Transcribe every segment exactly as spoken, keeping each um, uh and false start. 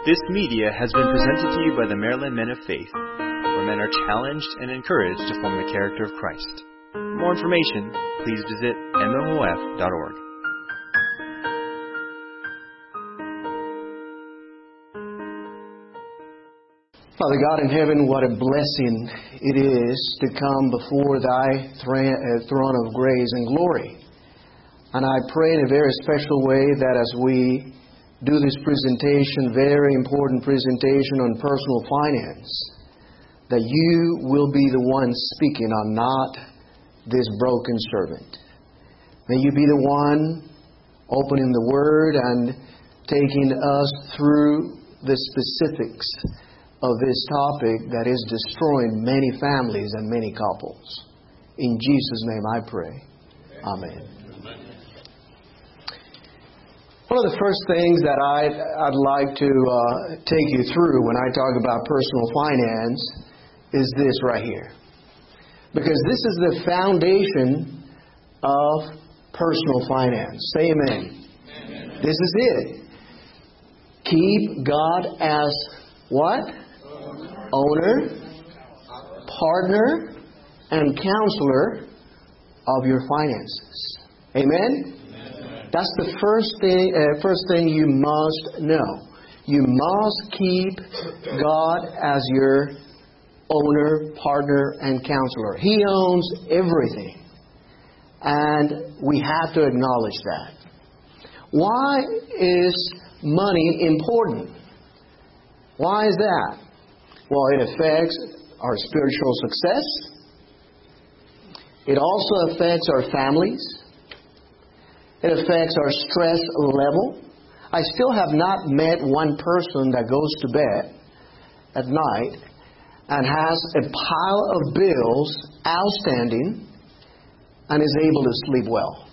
This media has been presented to you by the Maryland Men of Faith, where men are challenged and encouraged to form the character of Christ. For more information, please visit M M O F dot org. Father God in heaven, what a blessing it is to come before Thy throne of grace and glory. And I pray in a very special way that as we do this presentation, very important presentation on personal finance, that You will be the one speaking, I'm not this broken servant. May You be the one opening the Word and taking us through the specifics of this topic that is destroying many families and many couples. In Jesus' name I pray. Amen. One of the first things that I'd, I'd like to uh, take you through when I talk about personal finance is this right here. Because this is the foundation of personal finance. Say amen. Amen. This is it. Keep God as what? Owner, partner, and counselor of your finances. Amen? Amen. That's the first thing, uh, first thing you must know. You must keep God as your owner, partner, and counselor. He owns everything. And we have to acknowledge that. Why is money important? Why is that? Well, it affects our spiritual success. It also affects our families. It affects our stress level. I still have not met one person that goes to bed at night and has a pile of bills outstanding and is able to sleep well.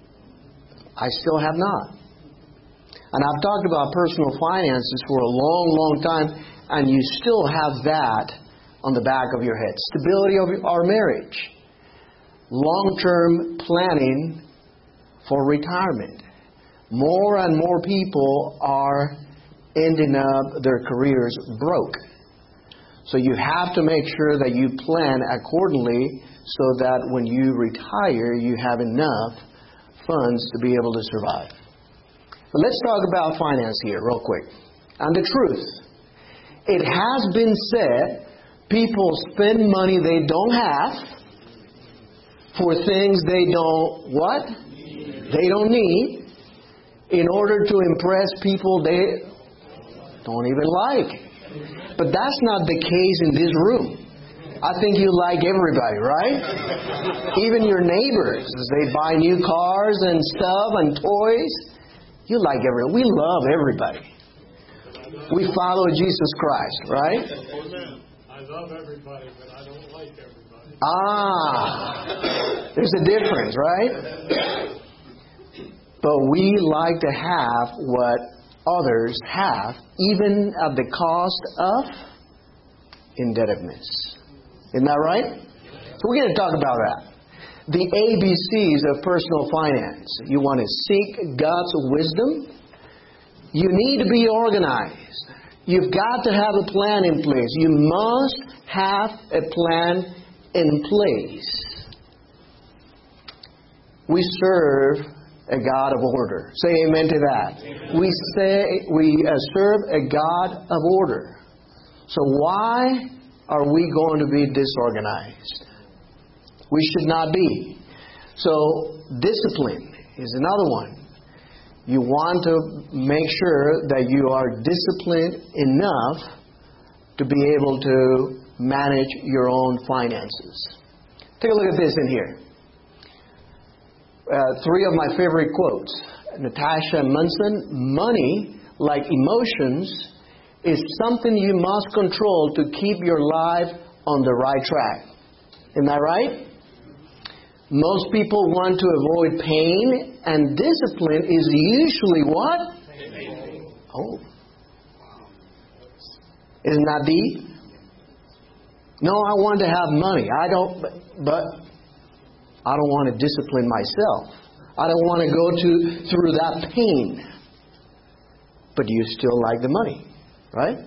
I still have not. And I've talked about personal finances for a long, long time, and you still have that on the back of your head. Stability of our marriage. Long-term planning for retirement. More and more people are ending up their careers broke. So you have to make sure that you plan accordingly so that when you retire, you have enough funds to be able to survive. But let's talk about finance here real quick. And the truth. It has been said, people spend money they don't have for things they don't, what? They don't need in order to impress people they don't even like. But that's not the case in this room. I think you like everybody, right? Even your neighbors, as they buy new cars and stuff and toys. You like everybody. We love everybody. We follow Jesus Christ, right? Amen. I love everybody, but I don't like everybody. Ah, there's a difference, right? But we like to have what others have, even at the cost of indebtedness. Isn't that right? So we're going to talk about that. The A B Cs of personal finance. You want to seek God's wisdom. You need to be organized. You've got to have a plan in place. You must have a plan in place. We serve a God of order. Say amen to that. Amen. We say we uh, serve a God of order. So why are we going to be disorganized? We should not be. So discipline is another one. You want to make sure that you are disciplined enough to be able to manage your own finances. Take a look at this in here. Uh, three of my favorite quotes. Natasha Munson, money, like emotions, is something you must control to keep your life on the right track. Isn't that right? Most people want to avoid pain, and discipline is usually what? Pain. Oh. Isn't that deep? No, I want to have money. I don't, but, but I don't want to discipline myself. I don't want to go to through that pain. But do you still like the money? Right?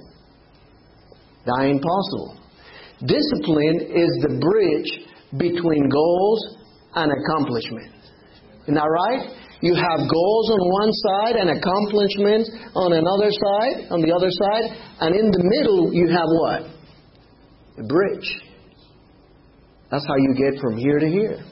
Dying possible. Discipline is the bridge between goals and accomplishment. Isn't that right? You have goals on one side and accomplishments on another side, on the other side, and in the middle you have what? A bridge. That's how you get from here to here.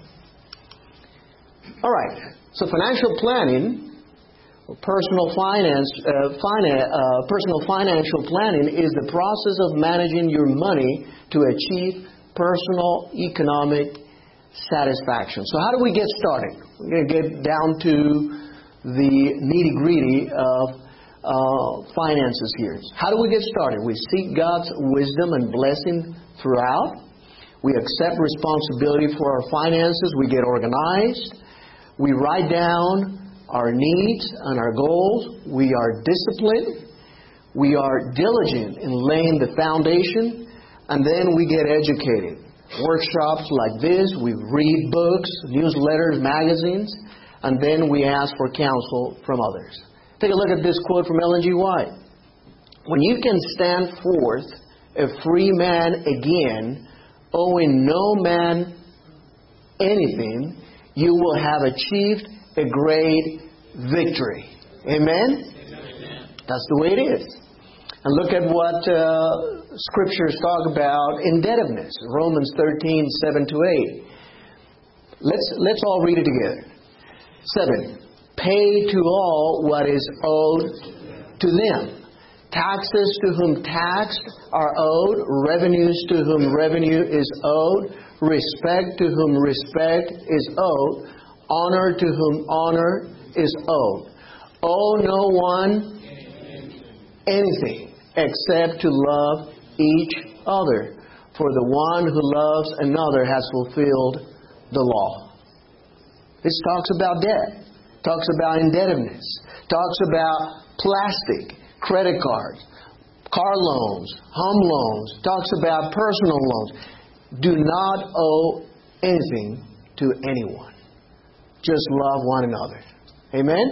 All right. So financial planning, or personal finance, uh, finan- uh, personal financial planning is the process of managing your money to achieve personal economic satisfaction. So how do we get started? We're going to get down to the nitty-gritty of uh, finances here. How do we get started? We seek God's wisdom and blessing throughout. We accept responsibility for our finances. We get organized. We write down our needs and our goals. We are disciplined. We are diligent in laying the foundation. And then we get educated. Workshops like this, we read books, newsletters, magazines, and then we ask for counsel from others. Take a look at this quote from Ellen G. White. When you can stand forth a free man again, owing no man anything, you will have achieved a great victory. Amen? Amen. That's the way it is. And look at what uh, Scriptures talk about indebtedness. Romans thirteen, seven to eight. Let's, let's all read it together. seven. Pay to all what is owed to them. Taxes to whom tax are owed. Revenues to whom revenue is owed. Respect to whom respect is owed. Honor to whom honor is owed. Owe no one anything except to love each other. For the one who loves another has fulfilled the law. This talks about debt. Talks about indebtedness. Talks about plastic, credit cards, car loans, home loans. Talks about personal loans. Do not owe anything to anyone. Just love one another. Amen?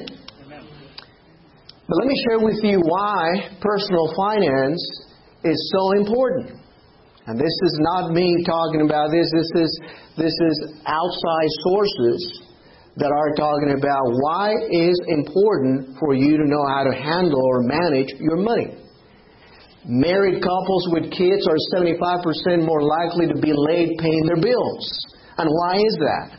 But let me share with you why personal finance is so important. And this is not me talking about this. This is, this is outside sources that are talking about why it is important for you to know how to handle or manage your money. Married couples with kids are seventy-five percent more likely to be late paying their bills. And why is that?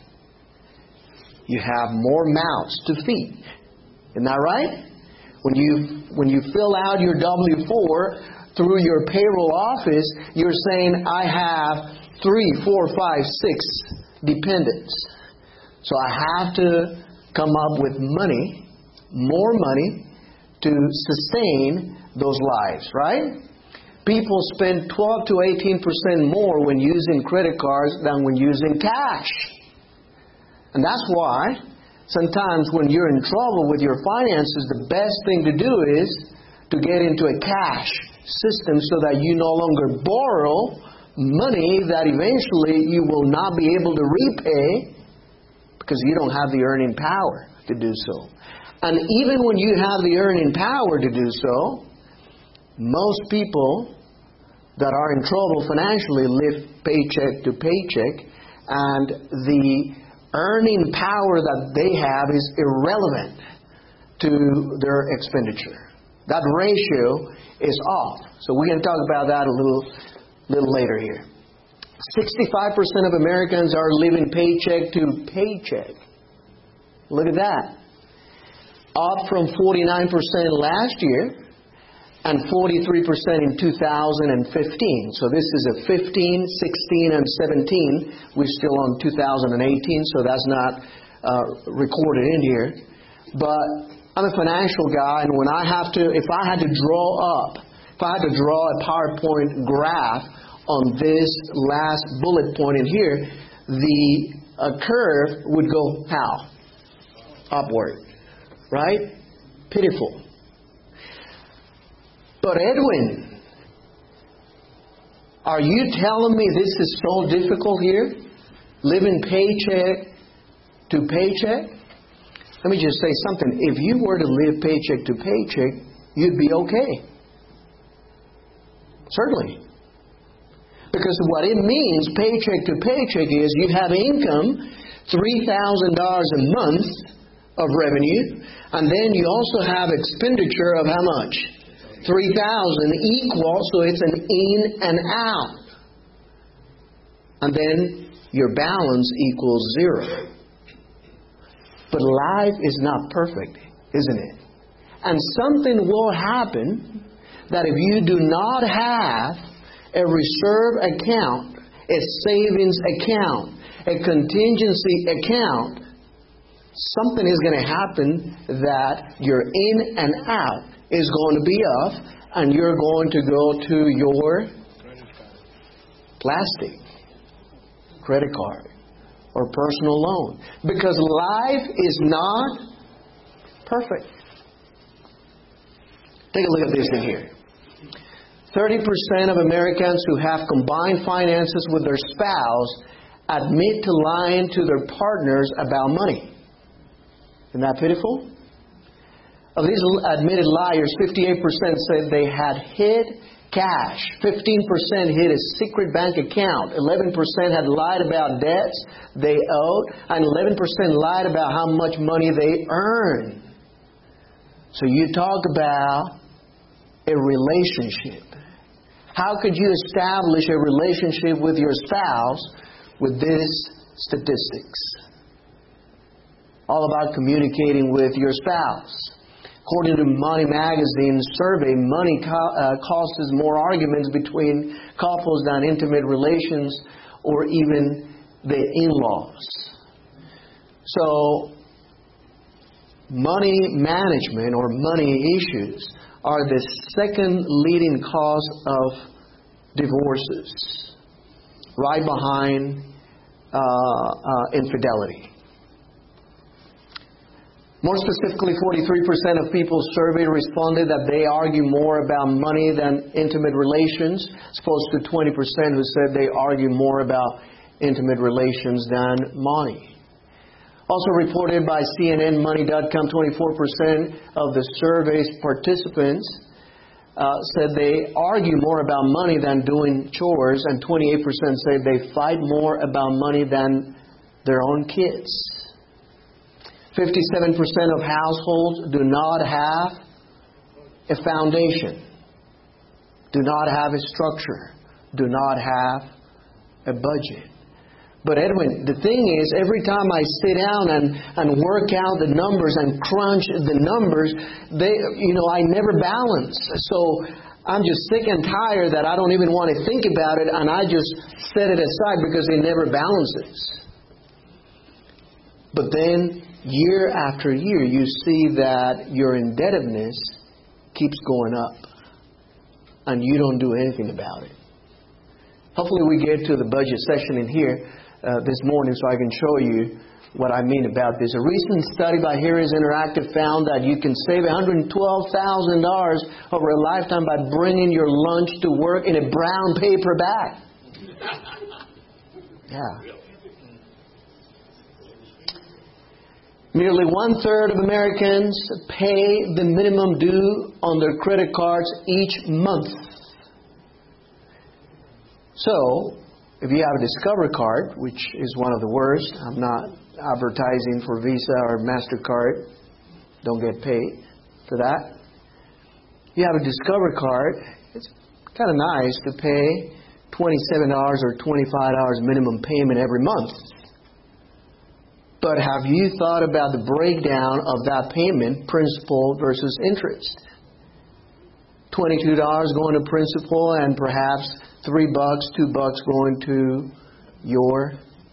You have more mouths to feed. Isn't that right? When you when you fill out your W four through your payroll office, you're saying, I have three, four, five, six dependents. So I have to come up with money, more money, to sustain those lives, right? People spend twelve to eighteen percent more when using credit cards than when using cash. And that's why sometimes when you're in trouble with your finances, the best thing to do is to get into a cash system so that you no longer borrow money that eventually you will not be able to repay because you don't have the earning power to do so. And even when you have the earning power to do so, most people that are in trouble financially live paycheck to paycheck, and the earning power that they have is irrelevant to their expenditure. That ratio is off. So we're going to talk about that a little, little later here. sixty-five percent of Americans are living paycheck to paycheck. Look at that. Up from forty-nine percent last year and forty-three percent in two thousand fifteen. So this is a fifteen, sixteen, and seventeen. We're still on two thousand eighteen, so that's not uh, recorded in here. But I'm a financial guy, and when I have to, if I had to draw up, if I had to draw a PowerPoint graph on this last bullet point in here, the uh, curve would go how? Upward. Right? Pitiful. But Edwin, are you telling me this is so difficult here? Living paycheck to paycheck? Let me just say something. If you were to live paycheck to paycheck, you'd be okay. Certainly. Because what it means, paycheck to paycheck, is you have income, three thousand dollars a month of revenue, and then you also have expenditure of how much? three thousand equal, so it's an in and out. And then your balance equals zero. But life is not perfect, isn't it? And something will happen that if you do not have a reserve account, a savings account, a contingency account, something is going to happen that your in and out is going to be off, and you're going to go to your plastic credit card or personal loan. Because life is not perfect. Take a look at this in here. thirty percent of Americans who have combined finances with their spouse admit to lying to their partners about money. Isn't that pitiful? Of these admitted liars, fifty-eight percent said they had hid cash. fifteen percent hid a secret bank account. eleven percent had lied about debts they owed. And eleven percent lied about how much money they earned. So you talk about a relationship. How could you establish a relationship with your spouse with these statistics? All about communicating with your spouse. According to Money Magazine's survey, money co- uh, causes more arguments between couples than intimate relations or even the in-laws. So, money management or money issues are the second leading cause of divorces, right behind uh, uh, infidelity. More specifically, forty-three percent of people surveyed responded that they argue more about money than intimate relations, as opposed to twenty percent who said they argue more about intimate relations than money. Also reported by C N N Money dot com, twenty-four percent of the survey's participants uh, said they argue more about money than doing chores, and twenty-eight percent said they fight more about money than their own kids. fifty-seven percent of households do not have a foundation, do not have a structure, do not have a budget. But Edwin, the thing is, every time I sit down and, and work out the numbers and crunch the numbers, they, you know, I never balance. So I'm just sick and tired that I don't even want to think about it, and I just set it aside because it never balances. But then, year after year, you see that your indebtedness keeps going up, and you don't do anything about it. Hopefully we get to the budget session in here uh, this morning so I can show you what I mean about this. A recent study by Harris Interactive found that you can save one hundred twelve thousand dollars over a lifetime by bringing your lunch to work in a brown paper bag. Yeah. Nearly one-third of Americans pay the minimum due on their credit cards each month. So, if you have a Discover card, which is one of the worst, I'm not advertising for Visa or MasterCard, don't get paid for that. You have a Discover card, it's kind of nice to pay twenty-seven dollars or twenty-five dollars minimum payment every month. But have you thought about the breakdown of that payment, principal versus interest? twenty-two dollars going to principal and perhaps three bucks, two bucks going to your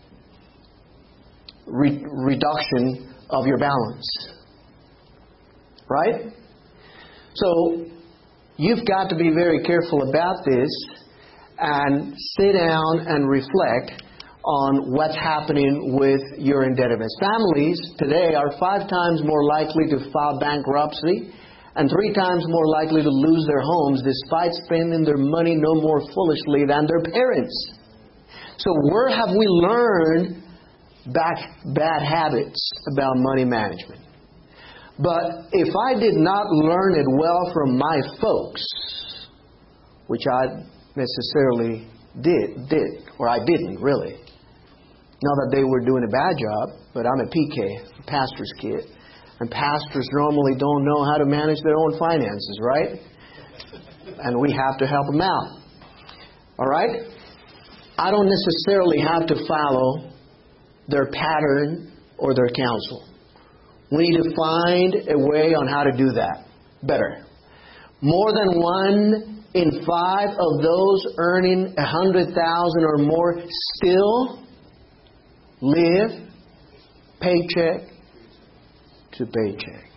re- reduction of your balance. Right? So you've got to be very careful about this and sit down and reflect on what's happening with your indebtedness. Families today are five times more likely to file bankruptcy and three times more likely to lose their homes despite spending their money no more foolishly than their parents. So where have we learned back bad habits about money management? But if I did not learn it well from my folks, which I necessarily did, did, or I didn't really. Not that they were doing a bad job, but I'm a P K, a pastor's kid. And pastors normally don't know how to manage their own finances, right? And we have to help them out. All right? I don't necessarily have to follow their pattern or their counsel. We need to find a way on how to do that better. More than one in five of those earning a hundred thousand or more still live paycheck to paycheck.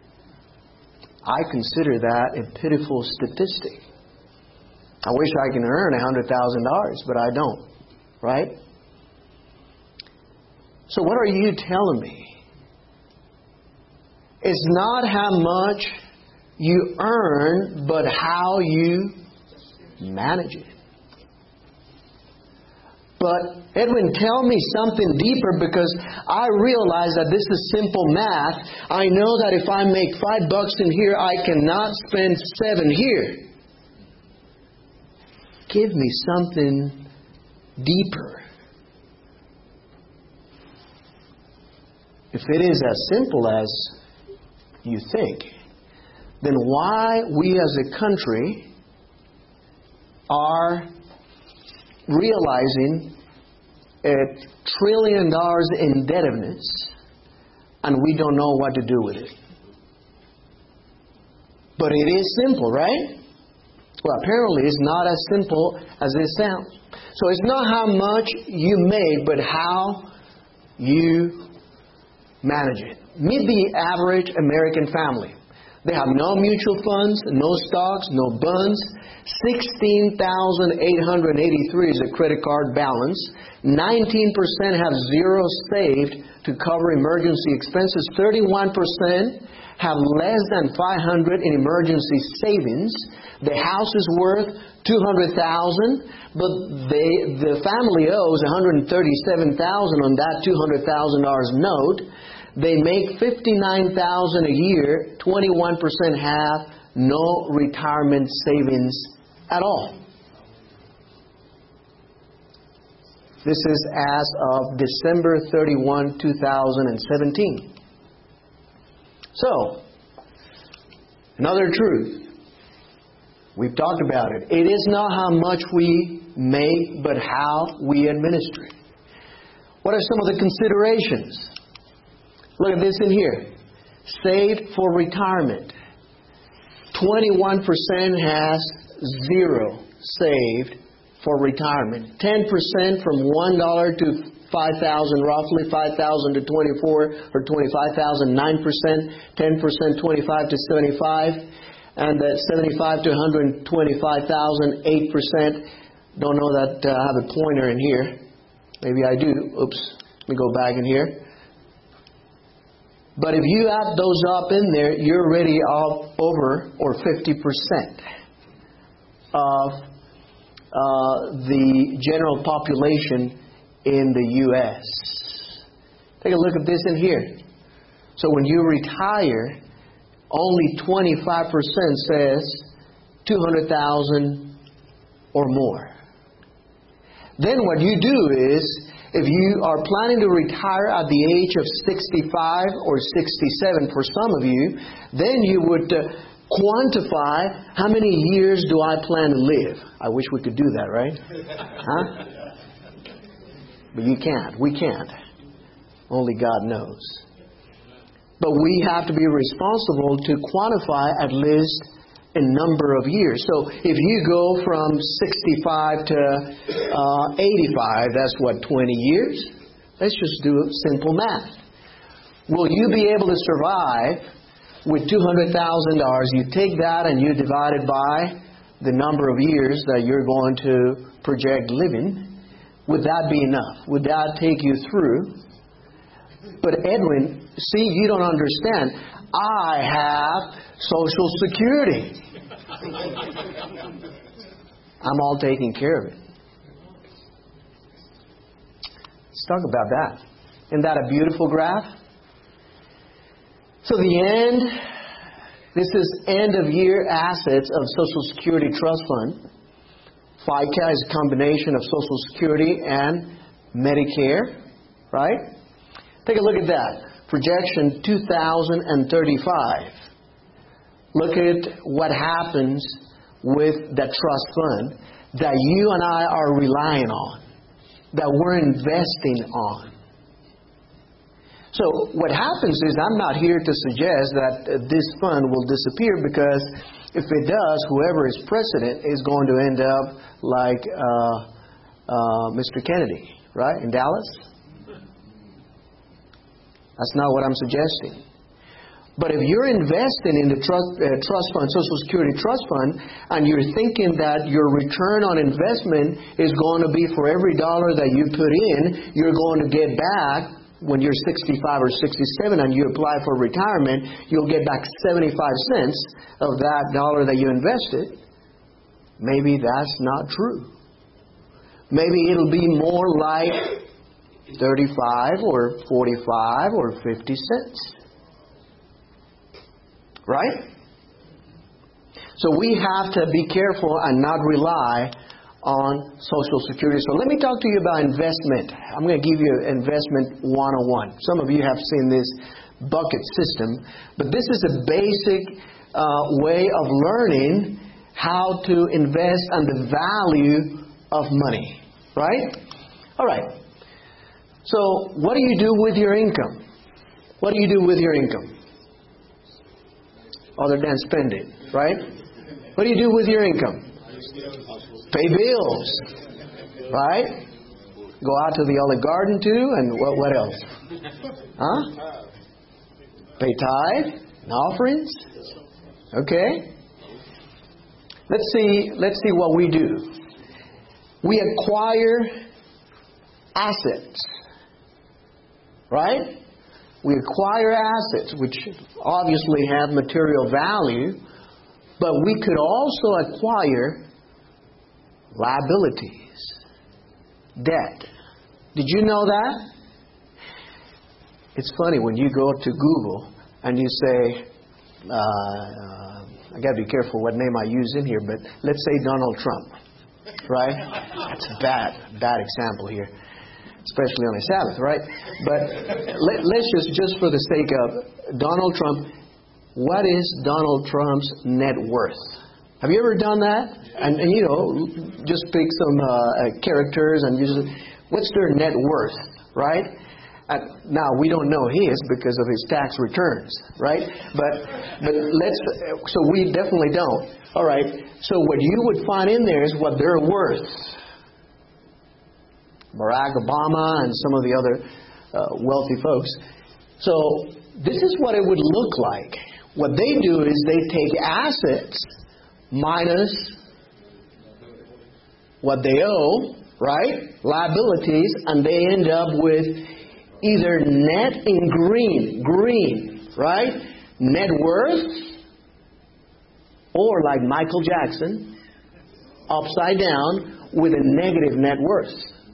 I consider that a pitiful statistic. I wish I could earn a hundred thousand dollars, but I don't. Right? So what are you telling me? It's not how much you earn, but how you manage it. But Edwin, tell me something deeper, because I realize that this is simple math. I know that if I make five bucks in here, I cannot spend seven here. Give me something deeper. If it is as simple as you think, then why we as a country are realizing a trillion dollars indebtedness and we don't know what to do with it. But it is simple, right? Well, apparently it's not as simple as it sounds. So it's not how much you make, but how you manage it. Meet the average American family. They have no mutual funds, no stocks, no bonds. sixteen thousand eight hundred eighty-three is the credit card balance. nineteen percent have zero saved to cover emergency expenses. thirty-one percent have less than five hundred in emergency savings. The house is worth two hundred thousand dollars, but they, the family owes one hundred thirty-seven thousand dollars on that two hundred thousand dollars note. They make fifty-nine thousand dollars a year. twenty-one percent have no retirement savings at all. This is as of December thirty-first, two thousand seventeen. So, another truth. We've talked about it. It is not how much we make, but how we administer it. What are some of the considerations? Look at this in here. Saved for retirement. twenty-one percent has zero saved for retirement. ten percent from one dollar to five thousand dollars, roughly five thousand dollars to twenty-four or twenty-five thousand dollars, nine percent, ten percent, twenty-five to seventy-five, and that seventy-five to one hundred twenty-five thousand, eight percent. Don't know that uh, I have a pointer in here. Maybe I do. Oops. Let me go back in here. But if you add those up in there, you're already up over or fifty percent of uh, the general population in the U S Take a look at this in here. So when you retire, only twenty-five percent says two hundred thousand or more. Then what you do is, if you are planning to retire at the age of sixty-five or sixty-seven for some of you, then you would uh, quantify how many years do I plan to live. I wish we could do that, right? Huh? But you can't. We can't. Only God knows. But we have to be responsible to quantify at least a number of years. So if you go from sixty-five to uh, eighty-five, that's what, twenty years? Let's just do simple math. Will you be able to survive with two hundred thousand dollars? You take that and you divide it by the number of years that you're going to project living. Would that be enough? Would that take you through? But Edwin, see, you don't understand. I have Social Security. I'm all taking care of it. Let's talk about that. Isn't that a beautiful graph? So the end, this is end of year assets of Social Security Trust Fund. FICA is a combination of Social Security and Medicare, right? Take a look at that. Projection two thousand thirty-five. Look at what happens with that trust fund that you and I are relying on, that we're investing on. So what happens is, I'm not here to suggest that this fund will disappear, because if it does, whoever is president is going to end up like uh, uh, Mister Kennedy, right, in Dallas? That's not what I'm suggesting. But if you're investing in the trust, uh, trust fund, Social Security Trust Fund, and you're thinking that your return on investment is going to be for every dollar that you put in, you're going to get back, when you're sixty-five or sixty-seven and you apply for retirement, you'll get back seventy-five cents of that dollar that you invested. Maybe that's not true. Maybe it'll be more like thirty-five or forty-five or fifty cents. Right? So we have to be careful and not rely on Social Security. So let me talk to you about investment. I'm going to give you investment one oh one. Some of you have seen this bucket system, but this is a basic uh, way of learning how to invest and the value of money. Right? All right. So what do you do with your income? What do you do with your income? Other than spend it, right? What do you do with your income? Pay bills, right? Go out to the Olive Garden too, and what, what else? Huh? Pay tithe and offerings. Okay. Let's see. Let's see what we do. We acquire assets, right? We acquire assets, which obviously have material value, but we could also acquire liabilities, debt. Did you know that? It's funny when you go to Google and you say, uh, uh, I got to be careful what name I use in here, but let's say Donald Trump, right? That's a bad, bad example here, especially on a Sabbath, right? But let, let's just, just for the sake of Donald Trump, what is Donald Trump's net worth? Have you ever done that? And, and you know, just pick some uh, characters and use it. What's their net worth, right? Uh, now, we don't know his because of his tax returns, right? But but let's, so we definitely don't. All right, so what you would find in there is what they're worth. Barack Obama and some of the other uh, wealthy folks. So this is what it would look like. What they do is they take assets minus what they owe, right? Liabilities, and they end up with either net in green, green, right? Net worth, or like Michael Jackson, upside down with a negative net worth.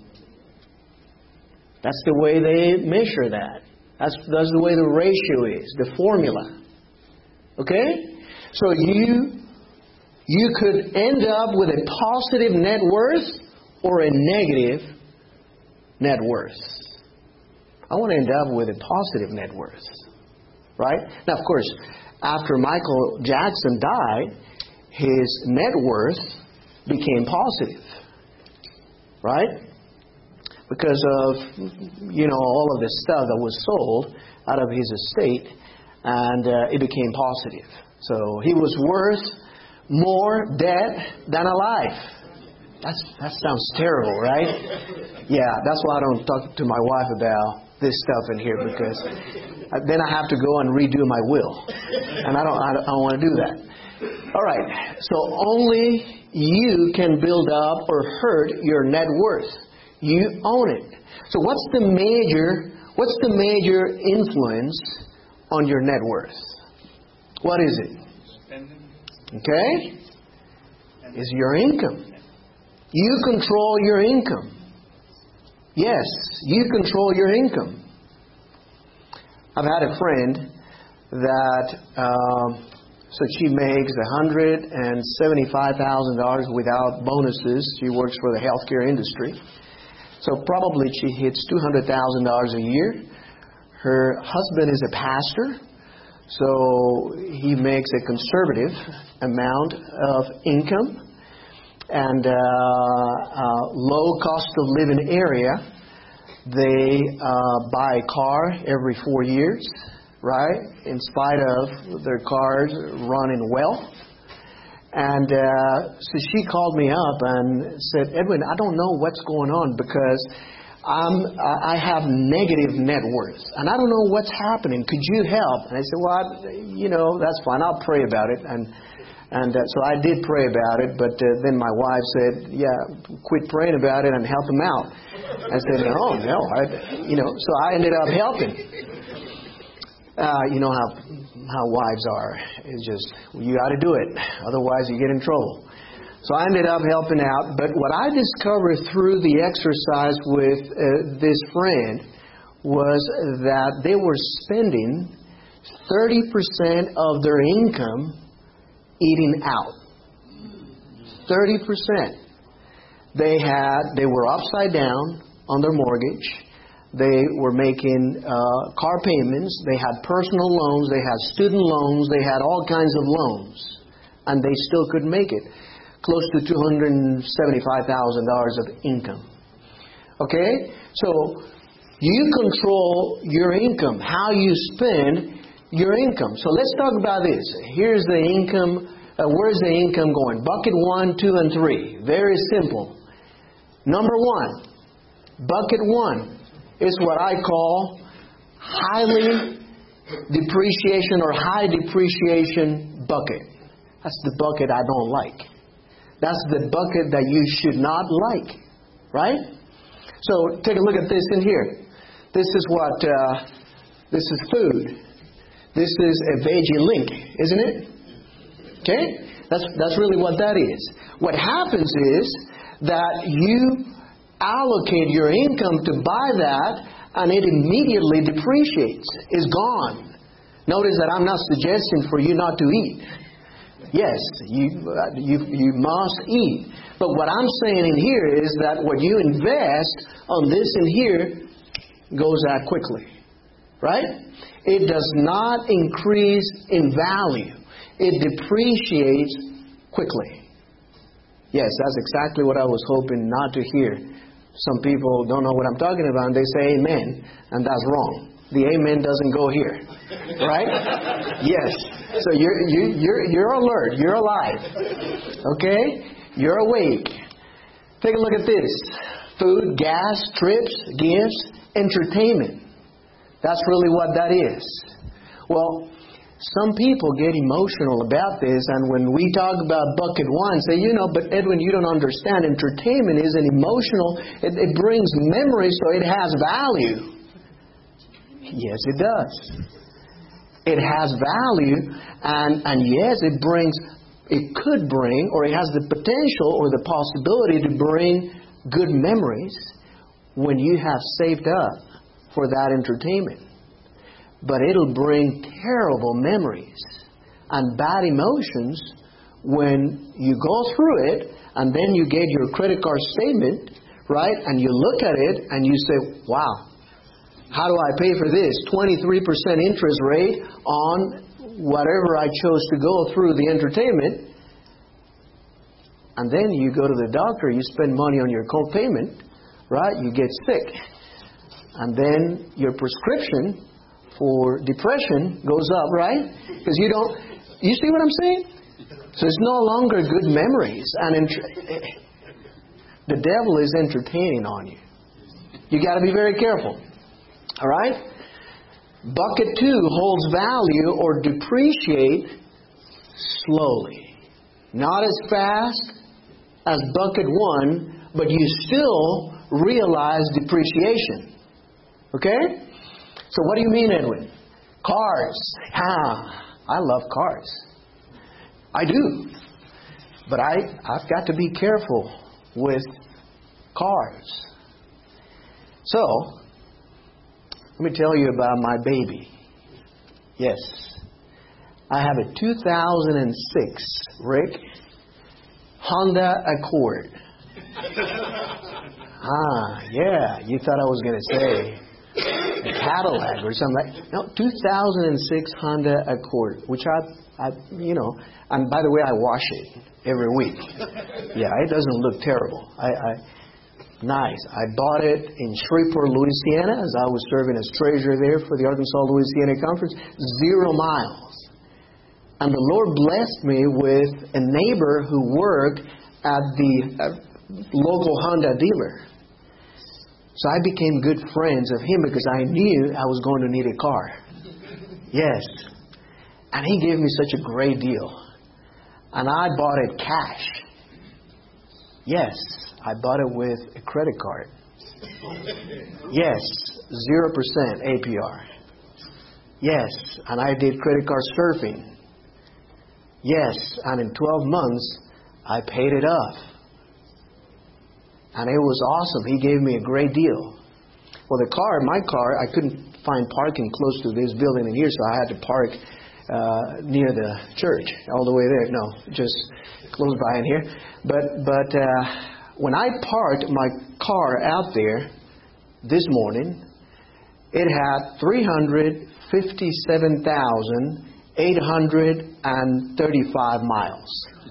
That's the way they measure that. That's, that's the way the ratio is, the formula. Okay? So you you could end up with a positive net worth or a negative net worth. I want to end up with a positive net worth. Right? Now, of course, after Michael Jackson died, his net worth became positive. Right? Because of, you know, all of the stuff that was sold out of his estate, and uh, it became positive. So he was worth more dead than alive. That's, that sounds terrible, right? Yeah, that's why I don't talk to my wife about this stuff in here, because then I have to go and redo my will, and I don't, I don't, I don't want to do that. All right, so only you can build up or hurt your net worth. You own it. So what's the major what's the major influence on your net worth? What is it? Okay? Is your income. You control your income. Yes, you control your income. I've had a friend that um, So she makes one hundred seventy-five thousand dollars without bonuses. She works for the healthcare industry. So probably she hits two hundred thousand dollars a year. Her husband is a pastor. So he makes a conservative amount of income. And uh, uh, low cost of living area. They uh, buy a car every four years, right? In spite of their cars running well. And uh, so she called me up and said, Edwin, I don't know what's going on because I'm, I have negative net worth. And I don't know what's happening. Could you help? And I said, well, I, you know, that's fine. I'll pray about it. And And uh, so I did pray about it, but uh, then my wife said, yeah, quit praying about it and help him out. I said, no, no, I, you know, so I ended up helping. Uh, you know how how wives are. It's just, you got to do it. Otherwise you get in trouble. So I ended up helping out. But what I discovered through the exercise with uh, this friend was that they were spending thirty percent of their income eating out. thirty percent. They had, they were upside down on their mortgage. They were making uh, car payments. They had personal loans. They had student loans. They had all kinds of loans. And they still couldn't make it. Close to two hundred seventy-five thousand dollars of income. Okay? So, you control your income. How you spend your income. So let's talk about this. Here's the income. Uh, where's the income going? Bucket one, two, and three. Very simple. Number one. Bucket one is what I call highly depreciation or high depreciation bucket. That's the bucket I don't like. That's the bucket that you should not like. Right? So take a look at this in here. This is what, uh, this is food. This is a veggie link, isn't it? Okay? That's, that's really what that is. What happens is that you allocate your income to buy that and it immediately depreciates. It's gone. Notice that I'm not suggesting for you not to eat. Yes, you, you, you must eat. But what I'm saying in here is that what you invest on this in here goes out quickly. Right? It does not increase in value. It depreciates quickly. Yes, that's exactly what I was hoping not to hear. Some people don't know what I'm talking about and they say amen, and that's wrong. The amen doesn't go here. Right? Yes. So you're, you, you're, you're alert. You're alive. Okay? You're awake. Take a look at this. Food, gas, trips, gifts, entertainment. That's really what that is. Well, some people get emotional about this, and when we talk about bucket one, say, you know, but Edwin, you don't understand. Entertainment is an emotional, it, it brings memory, so it has value. Yes, it does. It has value, and, and yes, it brings, it could bring, or it has the potential or the possibility to bring good memories when you have saved up for that entertainment. But it'll bring terrible memories and bad emotions when you go through it and then you get your credit card statement, right? And you look at it and you say, wow, how do I pay for this? twenty-three percent interest rate on whatever I chose to go through the entertainment. And then you go to the doctor, you spend money on your co-payment, right? You get sick. And then your prescription for depression goes up, right? Because you don't, you see what I'm saying? So it's no longer good memories. And ent- the devil is entertaining on you. You got to be very careful. All right? Bucket two holds value or depreciate slowly. Not as fast as bucket one, but you still realize depreciation. Okay? So what do you mean, Edwin? Cars. Ah, I love cars. I do. But I, I've got to be careful with cars. So, let me tell you about my baby. Yes. I have a two thousand six, Rick, Honda Accord. Ah, yeah, you thought I was going to say a Cadillac or something like. No, two thousand six Honda Accord, which I, I, you know, and by the way, I wash it every week. Yeah, it doesn't look terrible. I, I nice. I bought it in Shreveport, Louisiana, as I was serving as treasurer there for the Arkansas Louisiana Conference. Zero miles. And the Lord blessed me with a neighbor who worked at the uh, local Honda dealer. So I became good friends of him because I knew I was going to need a car. Yes. And he gave me such a great deal. And I bought it cash. Yes. I bought it with a credit card. Yes. zero percent A P R. Yes. And I did credit card surfing. Yes, and in twelve months, I paid it off. And it was awesome. He gave me a great deal. Well, the car, my car, I couldn't find parking close to this building in here, so I had to park uh, near the church, all the way there. No, just close by in here. But but uh, when I parked my car out there this morning, it had three hundred fifty-seven thousand eight hundred thirty-five miles.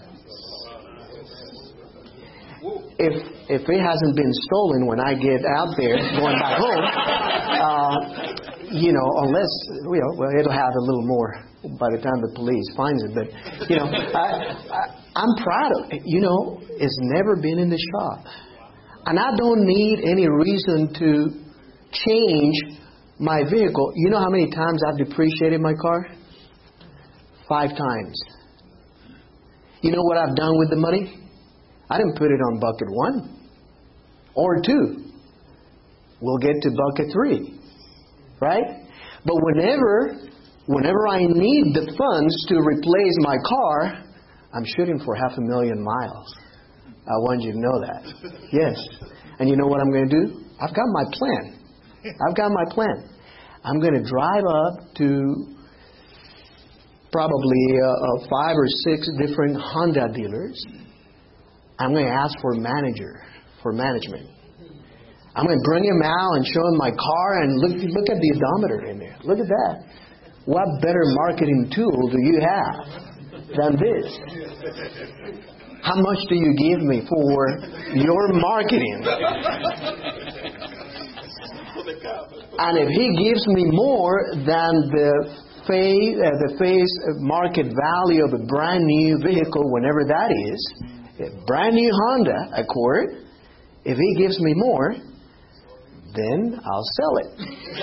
If if it hasn't been stolen when I get out there going back home, uh, you know, unless you know, well, it'll have a little more by the time the police finds it. But you know, I, I, I'm proud of it. You know, it's never been in the shop, and I don't need any reason to change my vehicle. You know how many times I've depreciated my car? Five times. You know what I've done with the money? I didn't put it on bucket one or two. We'll get to bucket three. Right? But whenever whenever I need the funds to replace my car, I'm shooting for half a million miles. I want you to know that. Yes. And you know what I'm going to do? I've got my plan. I've got my plan. I'm going to drive up to probably uh, uh, five or six different Honda dealers. I'm going to ask for a manager, for management. I'm going to bring him out and show him my car and look look at the odometer in there. Look at that. What better marketing tool do you have than this? How much do you give me for your marketing? And if he gives me more than the Face, uh, the face market value of a brand new vehicle, whenever that is, a brand new Honda Accord, if he gives me more, then I'll sell it.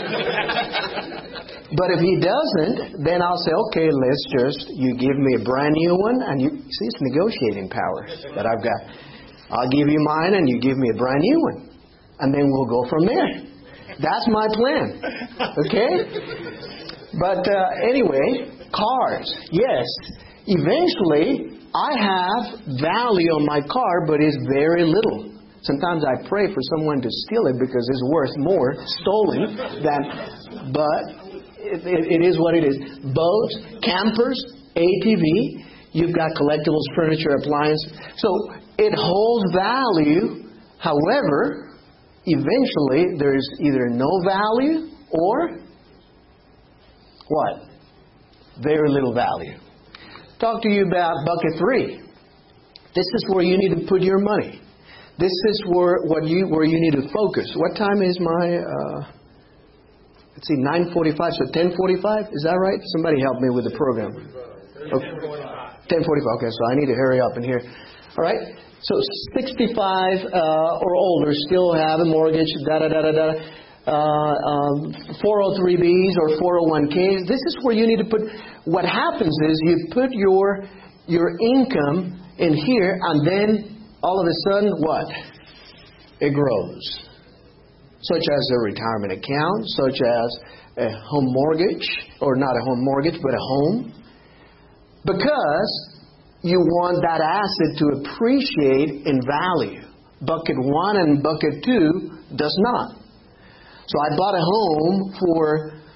But if he doesn't, then I'll say, okay, let's just, you give me a brand new one, and you see, it's negotiating power that I've got. I'll give you mine, and you give me a brand new one. And then we'll go from there. That's my plan. Okay? But uh, anyway, cars. Yes. Eventually, I have value on my car, but it's very little. Sometimes I pray for someone to steal it because it's worth more stolen than. But it, it, it is what it is. Boats, campers, A T V. You've got collectibles, furniture, appliances. So it holds value. However, eventually there's either no value or what? Very little value. Talk to you about bucket three. This is where you need to put your money. This is where what you where you need to focus. What time is my? Uh, let's see, nine forty-five. So ten forty-five. Is that right? Somebody help me with the program. Okay. ten forty-five. Okay, so I need to hurry up in here. All right. So sixty-five uh, or older still have a mortgage. Da da da da da. Uh, um, four oh three B's or four oh one K's. This is where you need to put. What happens is you put your your income in here, and then all of a sudden, what? It grows. Such as a retirement account, such as a home mortgage, or not a home mortgage, but a home, because you want that asset to appreciate in value. Bucket one and bucket two does not. So I bought a home for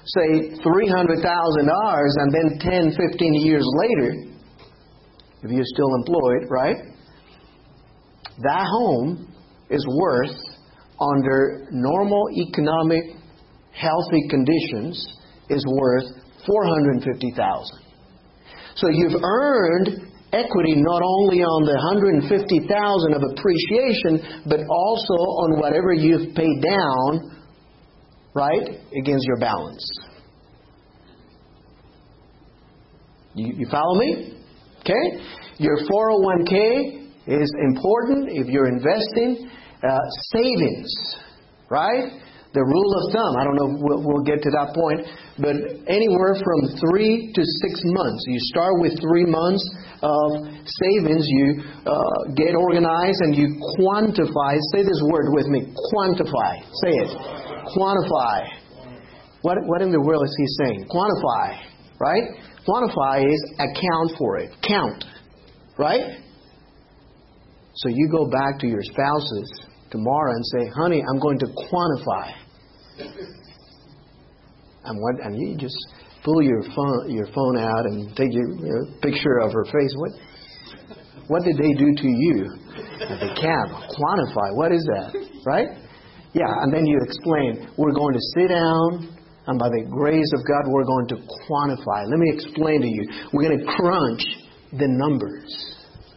say three hundred thousand dollars, and then ten, fifteen years later, if you're still employed, right? That home is worth, under normal economic, healthy conditions, is worth four hundred fifty thousand dollars. So you've earned equity not only on the one hundred fifty thousand dollars of appreciation, but also on whatever you've paid down, right, against your balance. You, you follow me? Okay? Your four oh one k is important if you're investing. Uh, savings, right? The rule of thumb, I don't know if we'll, we'll get to that point, but anywhere from three to six months. You start with three months of savings, you uh, get organized and you quantify. Say this word with me, quantify. Say it. Quantify. What, what in the world is he saying? Quantify, right? Quantify is account for it. Count, right? So you go back to your spouses tomorrow and say, honey, I'm going to quantify. And what? And you just pull your phone, your phone out and take your, your picture of her face. What? What did they do to you? And they can't quantify. What is that? Right? Yeah. And then you explain. We're going to sit down, and by the grace of God, we're going to quantify. Let me explain to you. We're going to crunch the numbers.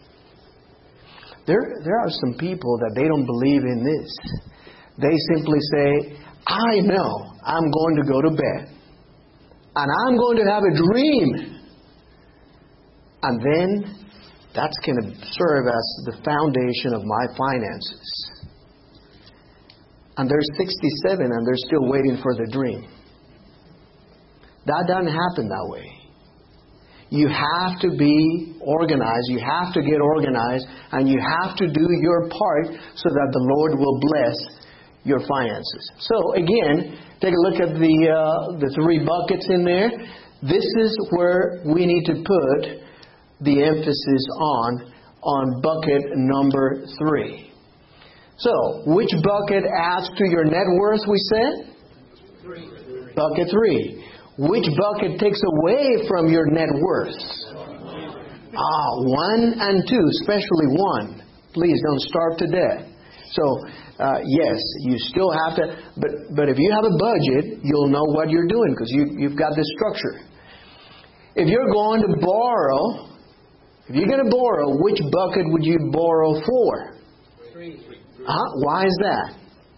There, there are some people that they don't believe in this. They simply say, I know I'm going to go to bed. And I'm going to have a dream. And then that's going to serve as the foundation of my finances. And they're sixty-seven and they're still waiting for the dream. That doesn't happen that way. You have to be organized. You have to get organized. And you have to do your part so that the Lord will bless your finances. So again, take a look at the uh, the three buckets in there. This is where we need to put the emphasis on, on bucket number three. So, which bucket adds to your net worth, we said? Three. Bucket three. Which bucket takes away from your net worth? Ah, one and two, especially one. Please don't starve to death. So, uh, yes, you still have to, but but if you have a budget, you'll know what you're doing because you, you've got this structure. If you're going to borrow, if you're going to borrow, which bucket would you borrow for? Three. Uh, why is that?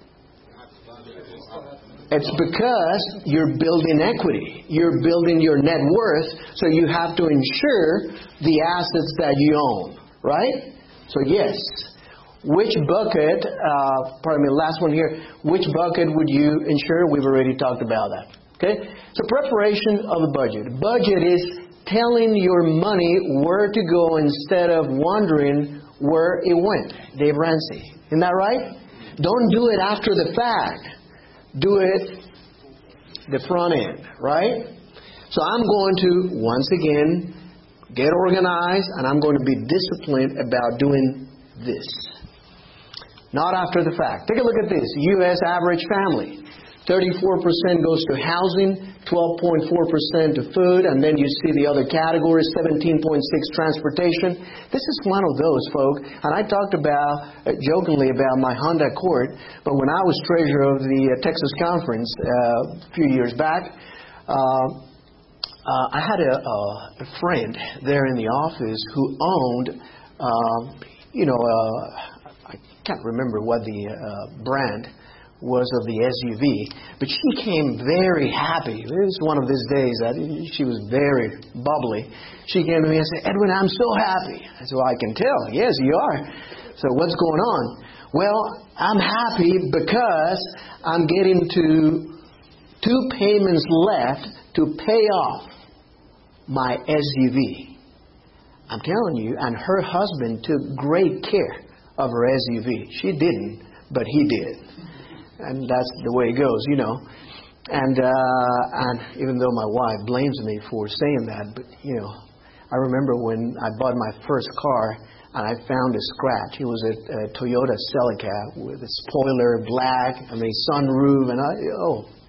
It's because you're building equity. You're building your net worth, so you have to insure the assets that you own, right? So yes. Which bucket, uh, pardon me, last one here, which bucket would you insure? We've already talked about that. Okay? So preparation of a budget. Budget is telling your money where to go instead of wondering where it went. Dave Ramsey. Isn't that right? Don't do it after the fact. Do it the front end, right? So I'm going to, once again, get organized and I'm going to be disciplined about doing this. Not after the fact. Take a look at this. U S average family. thirty-four percent goes to housing, twelve point four percent to food, and then you see the other categories, seventeen point six transportation. This is one of those, folks. And I talked about, uh, jokingly, about my Honda Accord, but when I was treasurer of the uh, Texas Conference uh, a few years back, uh, uh, I had a, uh, a friend there in the office who owned, uh, you know, uh, I can't remember what the uh, brand was of the S U V, but she came very happy. It was one of these days that she was very bubbly. She came to me and said, Edwin, I'm so happy. I said, well, I can tell. Yes, you are. So what's going on? Well, I'm happy because I'm getting to two payments left to pay off my S U V. I'm telling you, and her husband took great care of her S U V. She didn't, but he did. And that's the way it goes, you know. And uh, and even though my wife blames me for saying that, but, you know, I remember when I bought my first car and I found a scratch. It was a, a Toyota Celica with a spoiler, black, I mean, sunroof, and I, oh,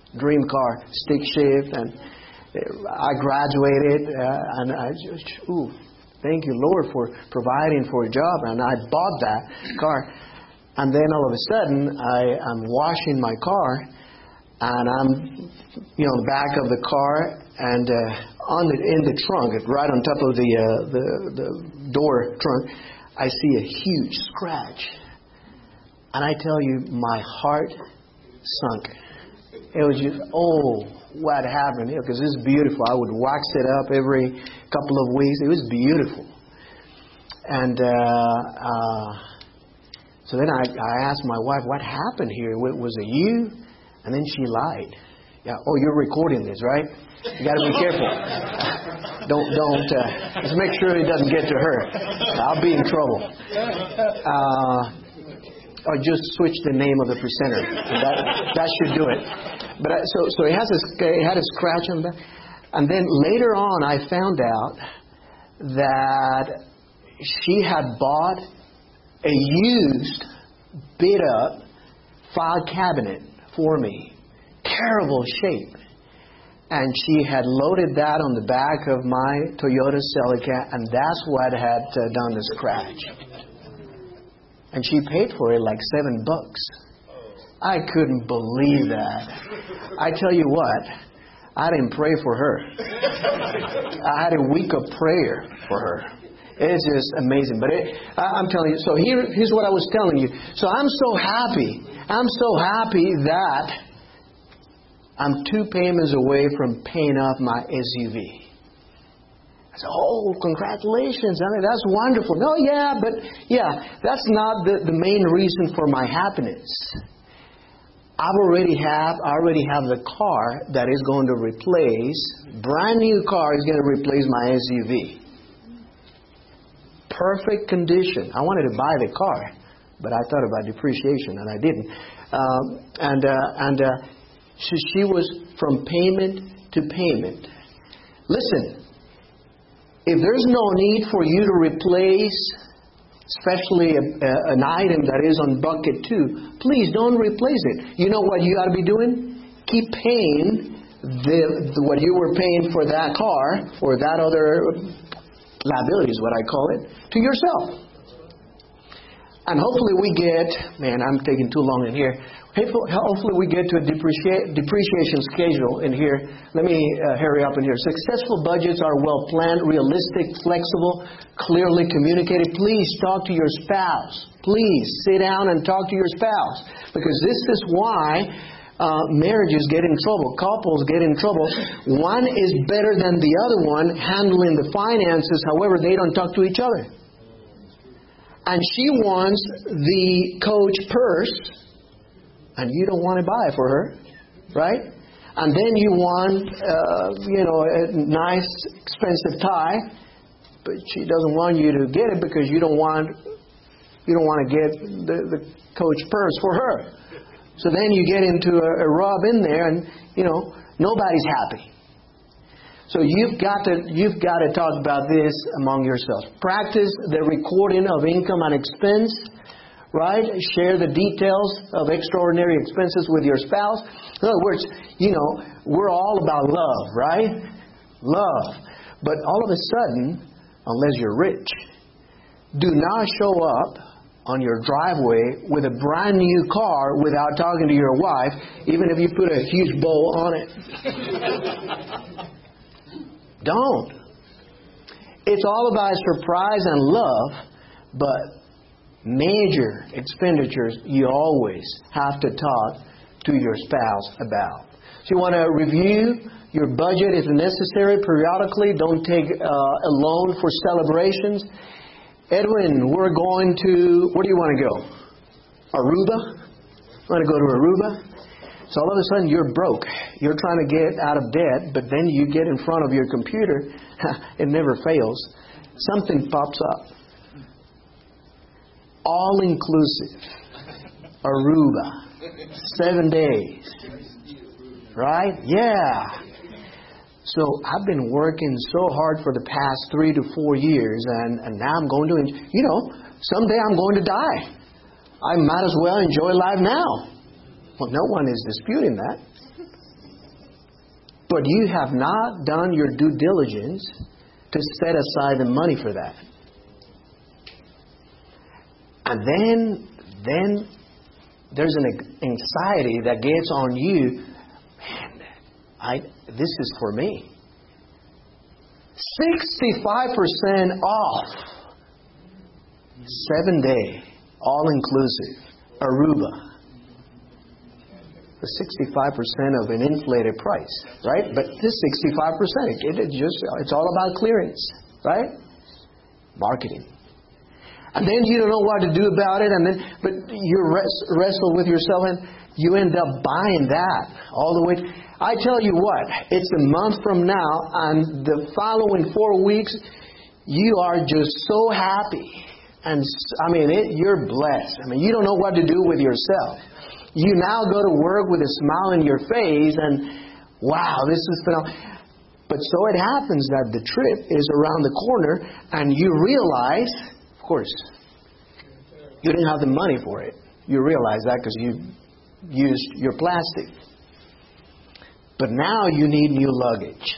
dream car, stick shift, and I graduated, uh, and I just, ooh, thank you, Lord, for providing for a job, and I bought that car. And then all of a sudden, I, I'm washing my car, and I'm, you know, back of the car, and uh, on the in the trunk, right on top of the uh, the the door trunk, I see a huge scratch, and I tell you, my heart sunk. It was just, oh, what happened here? Because it's beautiful. I would wax it up every couple of weeks. It was beautiful, and uh, uh, so then I, I asked my wife, "What happened here? Was it you?" And then she lied. Yeah. Oh, you're recording this, right? You got to be careful. don't don't. Uh, let's make sure it doesn't get to her. I'll be in trouble. Uh, or just switch the name of the presenter. That that should do it. But uh, so so it has a it had a scratch on the, and then later on I found out that she had bought a used, beat up file cabinet for me. Terrible shape. And she had loaded that on the back of my Toyota Celica, and that's what had uh, done the scratch. And she paid for it like seven bucks. I couldn't believe that. I tell you what, I didn't pray for her. I had a week of prayer for her. It's just amazing. But it, I, I'm telling you, so here, here's what I was telling you. So I'm so happy. I'm so happy that I'm two payments away from paying off my S U V. I said, oh, congratulations. I mean, that's wonderful. No, yeah, but yeah, that's not the, the main reason for my happiness. I already have, I already have the car that is going to replace, brand new car is going to replace my S U V. Perfect condition. I wanted to buy the car, but I thought about depreciation and I didn't. Um, and uh, and uh, so she was from payment to payment. Listen, if there's no need for you to replace, especially a, a, an item that is on bucket two, please don't replace it. You know what you ought to be doing? Keep paying the, the what you were paying for that car or that other liability is what I call it, to yourself. And hopefully we get, man, I'm taking too long in here. Hopefully we get to a depreciate, depreciation schedule in here. Let me uh, hurry up in here. Successful budgets are well planned, realistic, flexible, clearly communicated. Please talk to your spouse. Please sit down and talk to your spouse. Because this is why uh, marriages get in trouble. Couples get in trouble. One is better than the other one handling the finances. However, they don't talk to each other. And she wants the Coach purse, and you don't want to buy it for her, right? And then you want, uh, you know, a nice, expensive tie, but she doesn't want you to get it because you don't want, you don't want to get the, the Coach purse for her. So then you get into a, a rub in there, and you know nobody's happy. So you've got to you've got to talk about this among yourselves. Practice the recording of income and expense, right? Share the details of extraordinary expenses with your spouse. In other words, you know, we're all about love, right? Love. But all of a sudden, unless you're rich, do not show up on your driveway with a brand new car without talking to your wife, even if you put a huge bow on it. Don't. It's all about surprise and love, but major expenditures you always have to talk to your spouse about. So you want to review your budget if necessary periodically. Don't take uh, a loan for celebrations. Edwin, we're going to, where do you want to go? Aruba? You want to go to Aruba? So all of a sudden you're broke. You're trying to get out of debt, but then you get in front of your computer. It never fails. Something pops up. All inclusive. Aruba. Seven days. Right? Yeah. So I've been working so hard for the past three to four years, and, and now I'm going to, you know, someday I'm going to die. I might as well enjoy life now. Well, no one is disputing that. but you have not done your due diligence to set aside the money for that. And then, then there's an anxiety that gets on you. Man, I, this is for me. sixty-five percent off. Seven day, all inclusive. Aruba. The sixty-five percent of an inflated price, right? But this sixty-five percent, it, it just, it's all about clearance, right? Marketing. And then you don't know what to do about it, and then, but you wrestle with yourself, and you end up buying that all the way. I tell you what, it's a month from now, and the following four weeks, you are just so happy. And I mean, it, you're blessed. I mean, you don't know what to do with yourself. You now go to work with a smile on your face, and wow, this is phenomenal. But so it happens that the trip is around the corner, and you realize, of course, you didn't have the money for it. You realize that because you used your plastic. But now you need new luggage.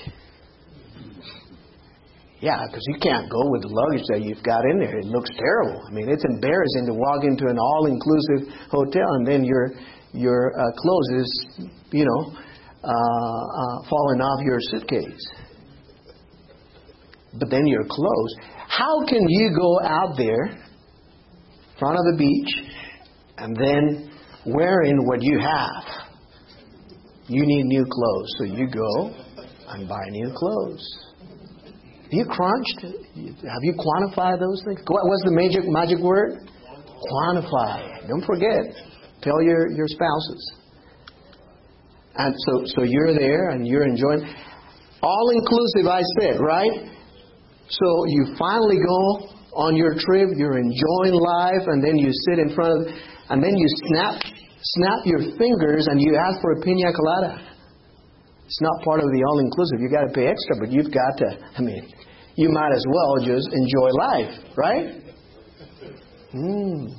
Yeah, because you can't go with the luggage that you've got in there. It looks terrible. I mean, it's embarrassing to walk into an all-inclusive hotel and then your your uh, clothes is, you know, uh, uh, falling off your suitcase. But then your clothes. How can you go out there, in front of the beach, and then wearing what you have? You need new clothes, so you go and buy new clothes. Have you crunched? Have you quantified those things? What's the magic magic word? Quantify. Don't forget. Tell your, your spouses. And so so you're there and you're enjoying. All inclusive, I said, right? So you finally go on your trip, you're enjoying life, and then you sit in front of, and then you snap snap your fingers and you ask for a piña colada. It's not part of the all-inclusive. You got to pay extra, but you've got to, I mean, you might as well just enjoy life, right? Mm.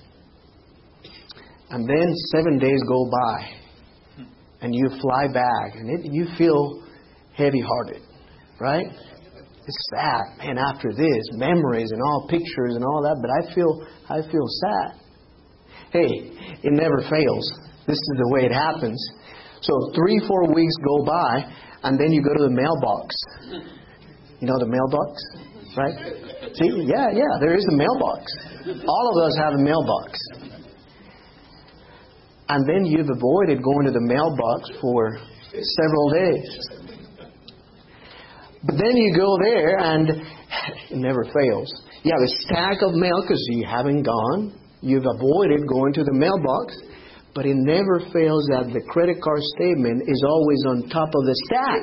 And then seven days go by, and you fly back, and it, you feel heavy-hearted, right? It's sad, man. After this, memories and all pictures and all that, but I feel, I feel sad. Hey, it never fails. This is the way it happens. So three, four weeks go by, and then you go to the mailbox. You know the mailbox, right? See, yeah, yeah, there is a mailbox. All of us have a mailbox. And then you've avoided going to the mailbox for several days. But then you go there, and it never fails. You have a stack of mail because you haven't gone. You've avoided going to the mailbox. But it never fails that the credit card statement is always on top of the stack.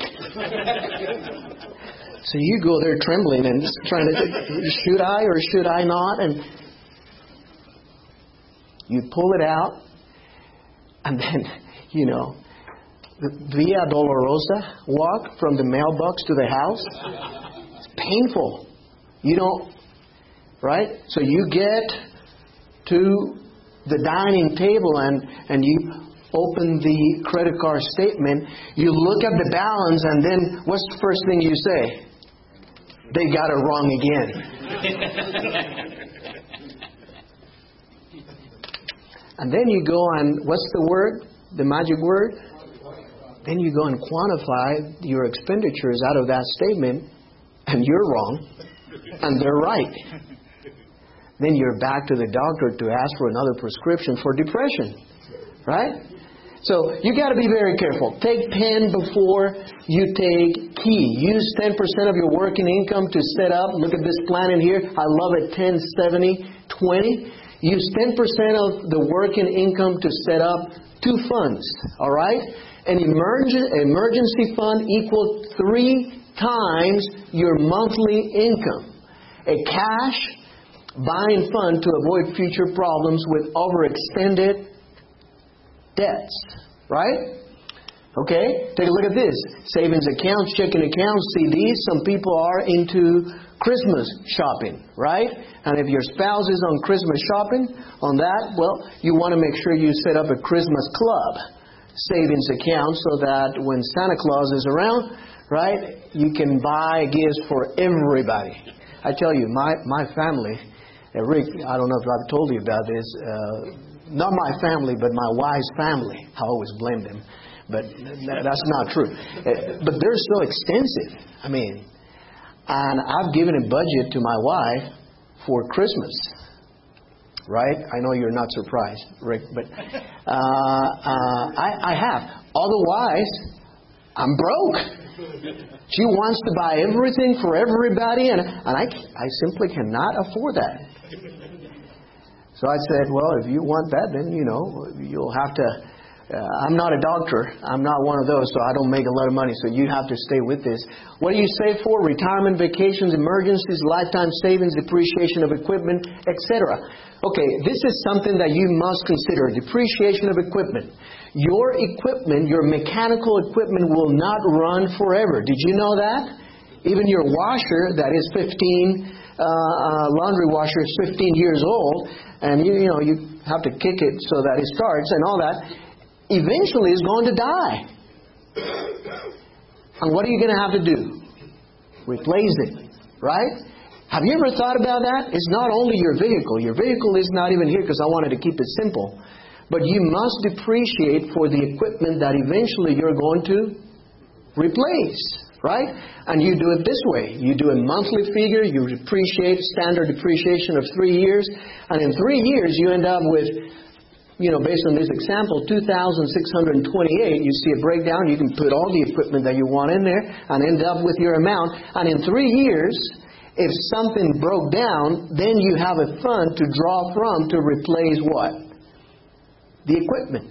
So you go there trembling and trying to, should I or should I not? And you pull it out. And then, you know, the Via Dolorosa walk from the mailbox to the house. It's painful. You don't, right? So you get to the dining table and, and you open the credit card statement, you look at the balance, and then what's the first thing you say? They got it wrong again. And then you go and, what's the word? The magic word? Then you go and quantify your expenditures out of that statement, and you're wrong, and they're right. Then you're back to the doctor to ask for another prescription for depression. Right? So you got to be very careful. Take pen before you take key. Use ten percent of your working income to set up. Look at this plan in here. I love it. ten, seventy, twenty. Use ten percent of the working income to set up two funds. All right? An emergency fund equals three times your monthly income. A cash buying fund to avoid future problems with overextended debts. Right? Okay? Take a look at this. Savings accounts, checking accounts, C Ds. Some people are into Christmas shopping. Right? And if your spouse is on Christmas shopping, on that, well, you want to make sure you set up a Christmas club savings account so that when Santa Claus is around, right, you can buy gifts for everybody. I tell you, my, my family, uh, Rick, I don't know if I've told you about this, uh, not my family, but my wife's family. I always blame them, but that's not true. Uh, but they're so extensive. I mean, and I've given a budget to my wife for Christmas. Right? I know you're not surprised, Rick, but uh, uh, I, I have. Otherwise, I'm broke. She wants to buy everything for everybody, and, and I, I simply cannot afford that. So I said, well, if you want that, then, you know, you'll have to... Uh, I'm not a doctor. I'm not one of those, so I don't make a lot of money, so you have to stay with this. What do you save for? Retirement, vacations, emergencies, lifetime savings, depreciation of equipment, et cetera. Okay, this is something that you must consider. Depreciation of equipment. Your equipment, your mechanical equipment will not run forever. Did you know that? Even your washer that is fifteen, uh, uh, laundry washer is fifteen years old, and you, you know, you have to kick it so that it starts and all that. Eventually is going to die. And what are you going to have to do? Replace it. Right? Have you ever thought about that? It's not only your vehicle. Your vehicle is not even here because I wanted to keep it simple. But you must depreciate for the equipment that eventually you're going to replace. Right? And you do it this way. You do a monthly figure. You depreciate, standard depreciation of three years. And in three years you end up with... You know, based on this example, two thousand six hundred twenty-eight, you see a breakdown, you can put all the equipment that you want in there and end up with your amount. And in three years, if something broke down, then you have a fund to draw from to replace what? The equipment.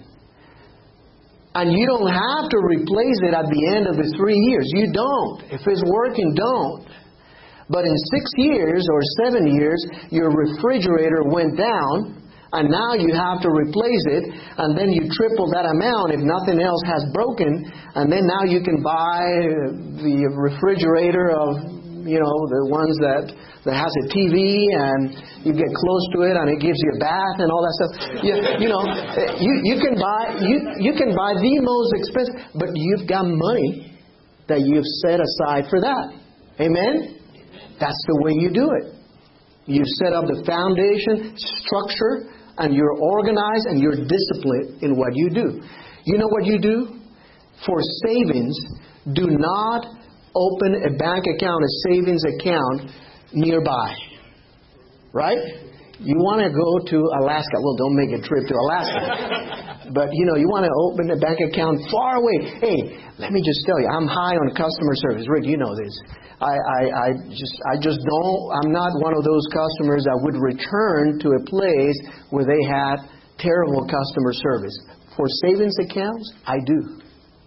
And you don't have to replace it at the end of the three years. You don't. If it's working, don't. But in six years or seven years, your refrigerator went down. And now you have to replace it, and then you triple that amount if nothing else has broken, and then now you can buy the refrigerator of, you know, the ones that, that has a T V, and you get close to it, and it gives you a bath and all that stuff. You, you know, you, you can buy you you can buy the most expensive, but you've got money that you've set aside for that. Amen? That's the way you do it. You set up the foundation, structure, and you're organized and you're disciplined in what you do. You know what you do? For savings, do not open a bank account, a savings account nearby. Right? You want to go to Alaska. Well, don't make a trip to Alaska. But, you know, you want to open a bank account far away. Hey, let me just tell you, I'm high on customer service. Rick, you know this. I, I, I just I just don't, I'm not one of those customers that would return to a place where they had terrible customer service. For savings accounts, I do.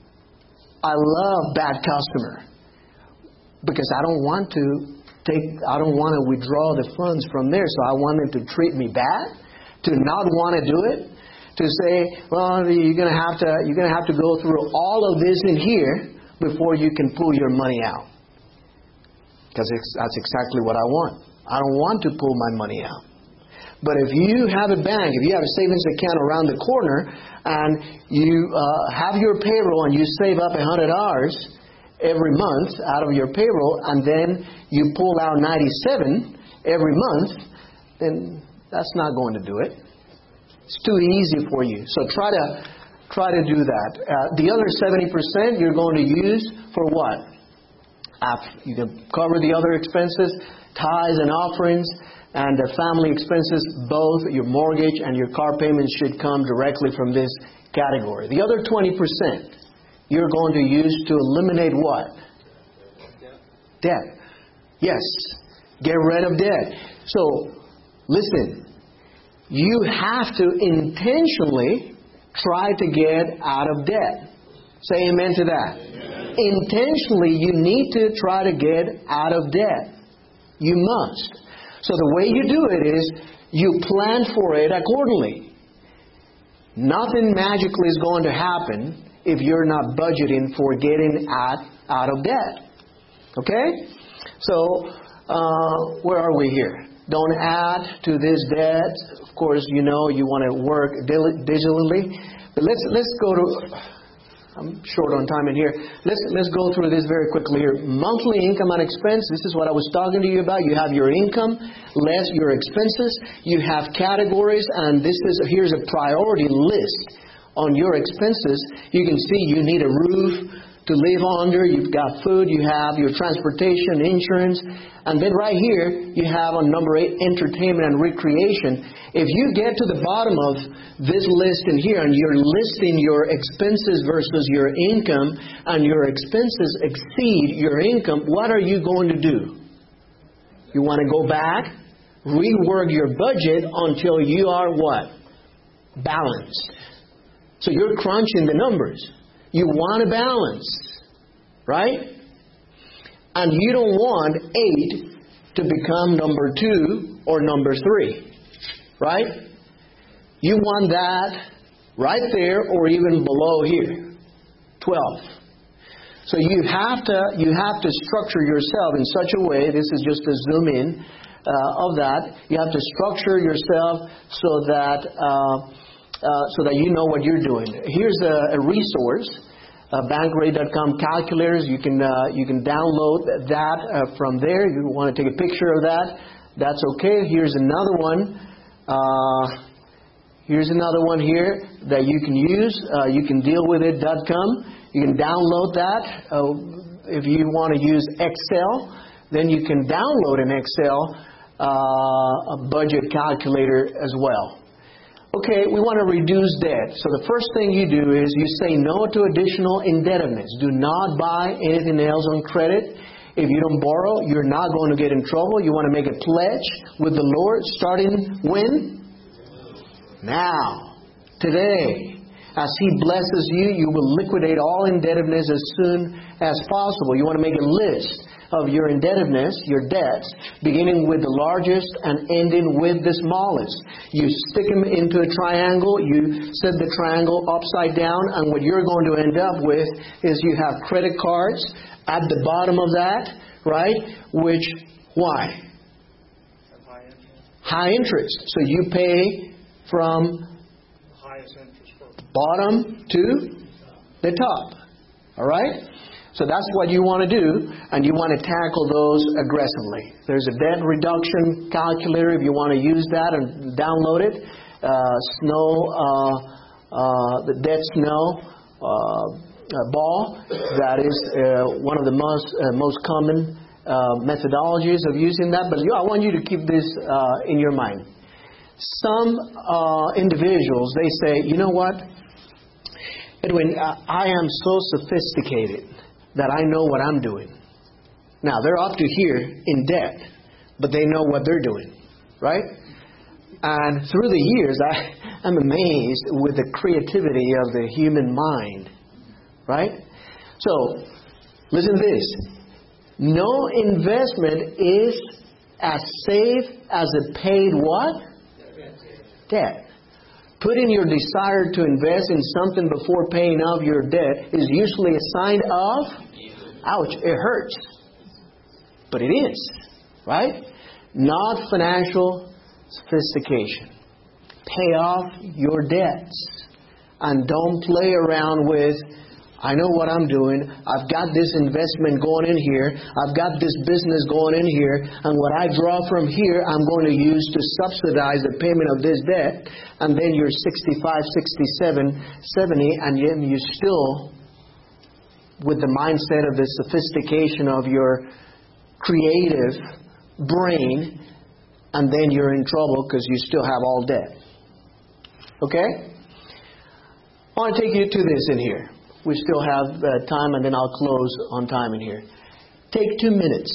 I love bad customer because I don't want to take, I don't want to withdraw the funds from there, so I want them to treat me bad, to not want to do it, to say, well, you're going to have to, you're going to have to go through all of this in here before you can pull your money out. Because that's exactly what I want. I don't want to pull my money out. But if you have a bank, if you have a savings account around the corner, and you uh, have your payroll and you save up one hundred dollars every month out of your payroll, and then you pull out ninety-seven every month, then that's not going to do it. It's too easy for you. So try to try to do that. Uh, the other seventy percent you're going to use for what? You can cover the other expenses, tithes and offerings, and the family expenses. Both your mortgage and your car payments should come directly from this category. The other twenty percent you're going to use to eliminate what? Debt. Yes. Get rid of debt. So, listen. You have to intentionally try to get out of debt. Say amen to that. Amen. Intentionally, you need to try to get out of debt. You must. So the way you do it is you plan for it accordingly. Nothing magically is going to happen if you're not budgeting for getting out, out of debt. Okay? So, uh, where are we here? Don't add to this debt. Of course, you know you want to work diligently. But let's let's go to. I'm short on time in here. Let's let's go through this very quickly here. Monthly income and expense. This is what I was talking to you about. You have your income less your expenses. You have categories, and this is here's a priority list on your expenses. You can see you need a roof to live under. You've got food. You have your transportation, insurance, and then right here you have on number eight, entertainment and recreation. If you get to the bottom of this list in here and you're listing your expenses versus your income and your expenses exceed your income, what are you going to do? You want to go back, rework your budget until you are what? Balanced. So you're crunching the numbers. You want a balance, right? And you don't want eight to become number two or number three. Right? You want that right there or even below here. twelve. So you have to you have to structure yourself in such a way, this is just a zoom in uh, of that. You have to structure yourself so that uh, uh, so that you know what you're doing. Here's a, a resource, uh, bankrate dot com calculators. You can uh, you can download that uh, from there. You want to take a picture of that, that's okay. Here's another one. Uh, here's another one here that you can use. Uh, you can deal with it dot com. You can download that. Uh, if you want to use Excel, then you can download an Excel uh, a budget calculator as well. Okay, we want to reduce debt. So the first thing you do is you say no to additional indebtedness. Do not buy anything else on credit. If you don't borrow, you're not going to get in trouble. You want to make a pledge with the Lord starting when? Now. Today. As He blesses you, you will liquidate all indebtedness as soon as possible. You want to make a list of your indebtedness, your debts, beginning with the largest and ending with the smallest. You stick them into a triangle, you set the triangle upside down, and what you're going to end up with is you have credit cards at the bottom of that, right? Which, why? High interest. High interest. So you pay from Highest interest first. bottom to the top. All right? So that's what you want to do, and you want to tackle those aggressively. There's a debt reduction calculator if you want to use that and download it. Uh, snow, uh, uh, the debt snow. Uh, Uh, ball. That is uh, one of the most uh, most common uh, methodologies of using that. But you, I want you to keep this uh, in your mind. Some uh, individuals, they say, you know what, Edwin, I am so sophisticated that I know what I'm doing. Now, they're up to here in debt, but they know what they're doing, right? And through the years, I, I'm amazed with the creativity of the human mind. Right? So, listen to this. No investment is as safe as a paid what? Debt. Putting your desire to invest in something before paying off your debt is usually a sign of, ouch, it hurts. But it is. Right? Not financial sophistication. Pay off your debts. And don't play around with, I know what I'm doing. I've got this investment going in here. I've got this business going in here. And what I draw from here, I'm going to use to subsidize the payment of this debt. And then you're sixty-five, sixty-seven, seventy, and yet you still, with the mindset of the sophistication of your creative brain, and then you're in trouble because you still have all debt. Okay? I want to take you to this in here. We still have uh, time, and then I'll close on time in here. Take two minutes.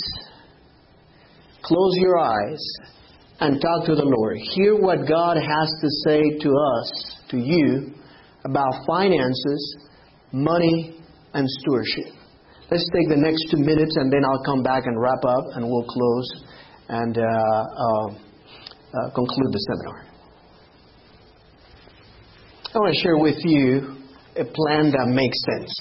Close your eyes and talk to the Lord. Hear what God has to say to us, to you, about finances, money, and stewardship. Let's take the next two minutes, and then I'll come back and wrap up, and we'll close and uh, uh, uh, conclude the seminar. I want to share with you a plan that makes sense,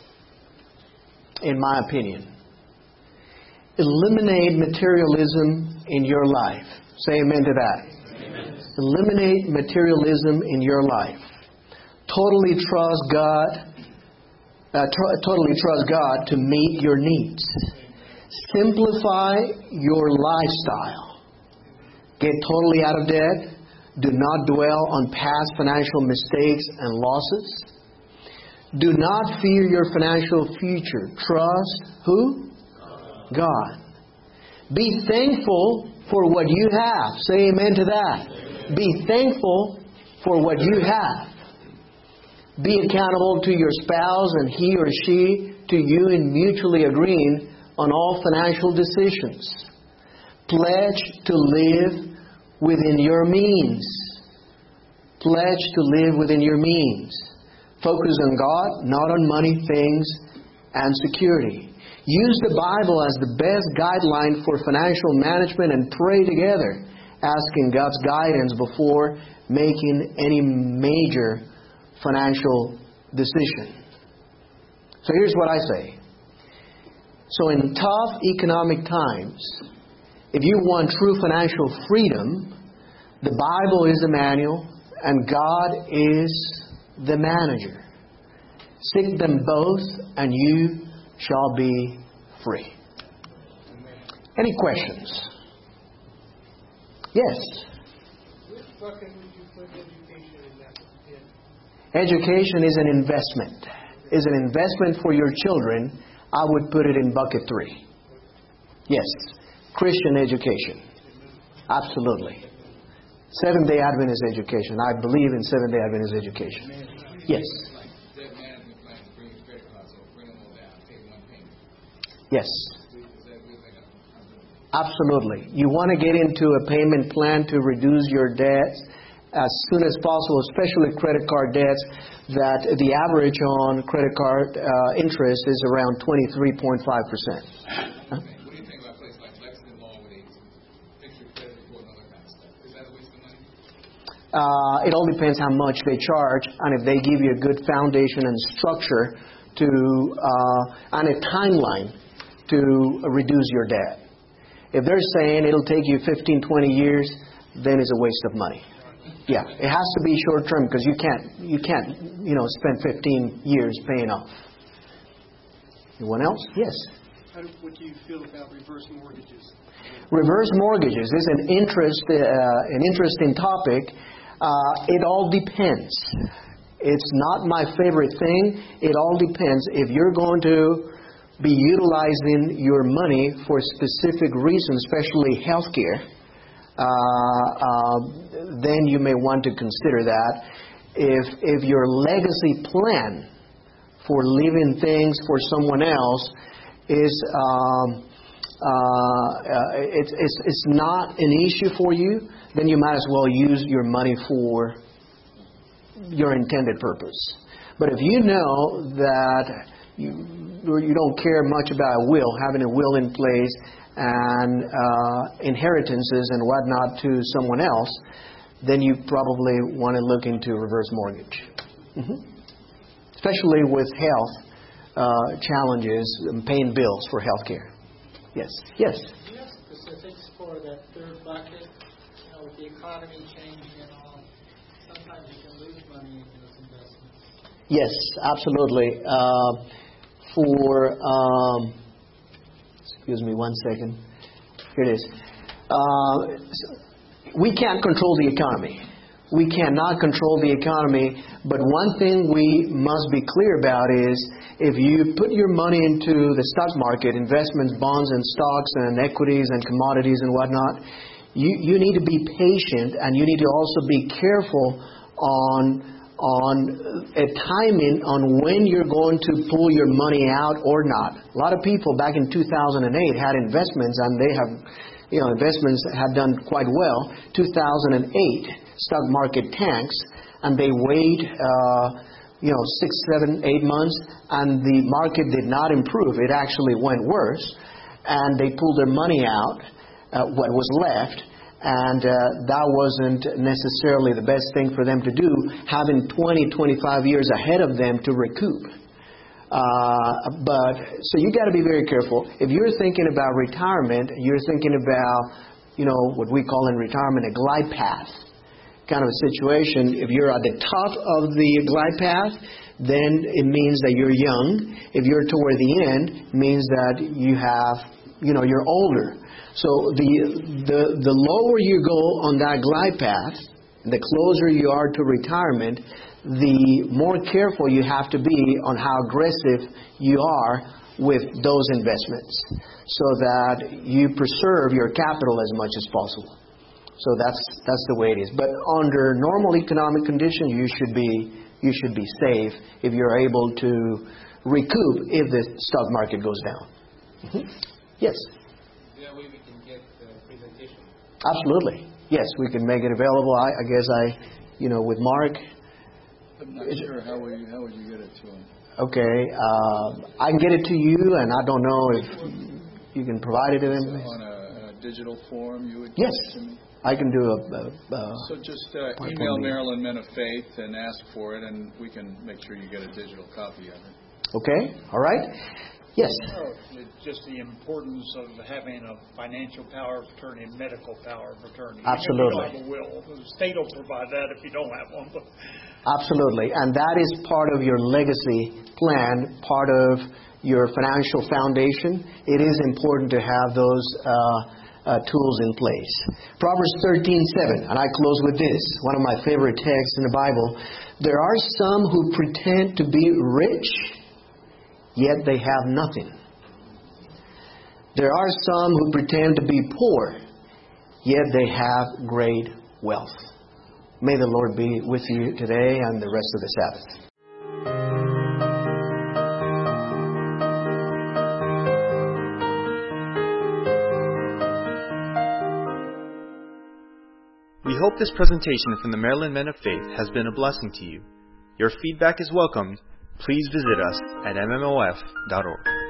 in my opinion. Eliminate materialism in your life Say amen to that. Amen. Eliminate materialism in your life. Totally trust God. Uh, tr- totally trust God to meet your needs. Simplify your lifestyle. Get totally out of debt. Do not dwell on past financial mistakes and losses. Do not fear your financial future. Trust who? God. Be thankful for what you have. Say amen to that. Be thankful for what you have. Be accountable to your spouse and he or she to you in mutually agreeing on all financial decisions. Pledge to live within your means. Pledge to live within your means. Focus on God, not on money, things, and security. Use the Bible as the best guideline for financial management and pray together, asking God's guidance before making any major financial decision. So here's what I say. So in tough economic times, if you want true financial freedom, the Bible is the manual and God is the manager. Seek them both and you shall be free. Any questions? Yes. Which bucket would you put education in that? Education is an investment. Is an investment for your children. I would put it in bucket three. Yes. Christian education. Absolutely. Seventh-day Adventist education. I believe in Seventh-day Adventist education. Yes. Yes. Absolutely. You want to get into a payment plan to reduce your debts as soon as possible, especially credit card debts, that the average on credit card uh, interest is around twenty-three point five percent. Huh? What do you think about a place like Lexington Law where they fix your credit report and all that kind of stuff? Is that a waste of money? Uh, it all depends how much they charge and if they give you a good foundation and structure to uh, and a timeline to reduce your debt. If they're saying it'll take you fifteen, twenty years, then it's a waste of money. Yeah, it has to be short term because you can't you can't you know spend fifteen years paying off. Anyone else? Yes. How do, what do you feel about reverse mortgages? Reverse mortgages is an interest uh, an interesting topic. Uh, it all depends. It's not my favorite thing. It all depends. If you're going to be utilizing your money for specific reasons, especially healthcare, uh, uh, then you may want to consider that. If if your legacy plan for leaving things for someone else is um, uh, it's, it's it's not an issue for you, then you might as well use your money for your intended purpose. But if you know that you, you don't care much about a will, having a will in place and uh, inheritances and whatnot to someone else, then you probably want to look into reverse mortgage. Mm-hmm. Especially with health uh, challenges and paying bills for health care. Yes. Yes. Do you have specifics for that third bucket? You know, with the economy changing and all, sometimes you can lose money in those investments. Yes, absolutely. Uh, for, um, excuse me one second. Here it is. Uh, we can't control the economy. We cannot control the economy, but one thing we must be clear about is if you put your money into the stock market, investments, bonds and stocks and equities and commodities and whatnot, you, you need to be patient and you need to also be careful on on a timing on when you're going to pull your money out or not. A lot of people back in two thousand eight had investments and they have, you know, investments have done quite well. two thousand eight stock market tanks and they wait, uh, you know, six, seven, eight months and the market did not improve. It actually went worse and they pulled their money out, uh, what was left. And uh, that wasn't necessarily the best thing for them to do, having twenty, twenty-five years ahead of them to recoup. Uh, but, so you got to be very careful. If you're thinking about retirement, you're thinking about, you know, what we call in retirement a glide path kind of a situation. If you're at the top of the glide path, then it means that you're young. If you're toward the end, it means that you have, you know, you're older. So the the the lower you go on that glide path, the closer you are to retirement, the more careful you have to be on how aggressive you are with those investments, so that you preserve your capital as much as possible. So that's that's the way it is. But under normal economic conditions, you should be you should be safe if you're able to recoup if the stock market goes down. Mm-hmm. Yes. That way we can get the presentation. Absolutely. Yes, we can make it available. I, I guess I, you know, with Mark. I'm not sure how would you how would you get it to him. Okay, uh, I can get it to you, and I don't know if you can provide it to him. So on a, a digital form, you would. Yes, give it to me? I can do a. a, a so just uh, email Maryland Men of Faith and ask for it, and we can make sure you get a digital copy of it. Okay. All right. Yes. Oh, just the importance of having a financial power of attorney and medical power of attorney. Absolutely. If you don't have a will, the state will provide that if you don't have one. But absolutely, and that is part of your legacy plan, part of your financial foundation. It is important to have those uh, uh, tools in place. Proverbs thirteen seven, and I close with this, one of my favorite texts in the Bible. There are some who pretend to be rich, yet they have nothing. There are some who pretend to be poor, yet they have great wealth. May the Lord be with you today and the rest of the Sabbath. We hope this presentation from the Maryland Men of Faith has been a blessing to you. Your feedback is welcomed. Please visit us at m m o f dot org.